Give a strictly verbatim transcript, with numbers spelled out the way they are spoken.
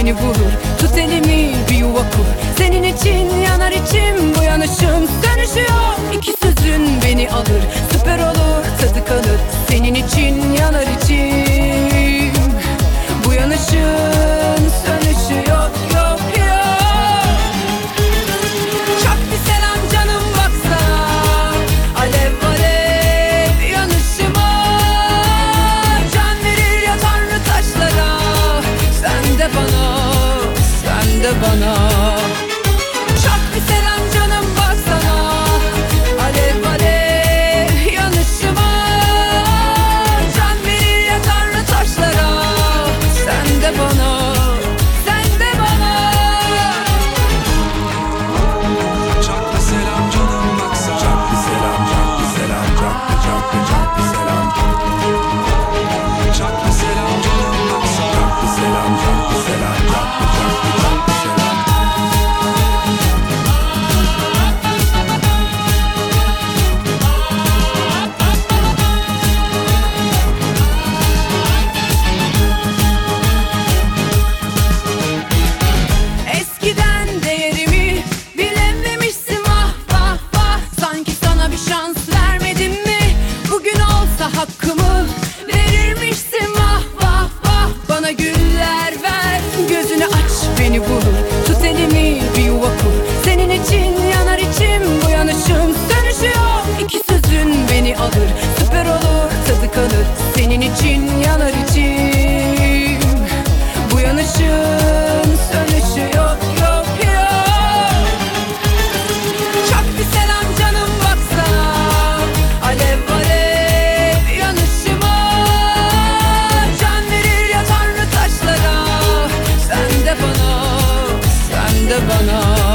beni vurur. Tut elimi bir yuva kur. Senin için yanar içim, bu yanışım sönüşüyor. İki sözün beni alır, süper olur, tadı kalır. Senin için yanar içim, bu yanışın sönüşü yok yok yok. Çok bir selam canım baksana, alev alev yanışıma. Can verir ya Tanrı taşlara, sen de bana, sen de bana. Çok bir selam canım baksana, alev alev yanışıma. Can verir ya Tanrı taşlara, sen de bana, sen de bana. Çok bir selam canım baksana. Çok bir selam, çok bir selam, çok bir çok bir çok bir selam. Çok bir selam canım baksana. Çok bir selam, çok bir selam, çok bir çok bir çok bir selam. Eskiden değerimi bilememişsin, vah vah vah. Sanki sana bir şans vermedim mi? Bugün olsa hakkımı verirmişsin, vah vah vah. Bana güller ver, gözünü aç beni vurur. Tut elimi bir yuva kur. Senin için yanar içim, bu yanışım sönüşüyor. İki sözün beni alır, süper olur, tadı kalır. Senin için yanar içim, bu yanışın sönüşü yok yok yok. Çok bir selam canım baksana, alev alev yanışıma. Can verir ya Tanrı taşlara, sen de bana, sen de bana.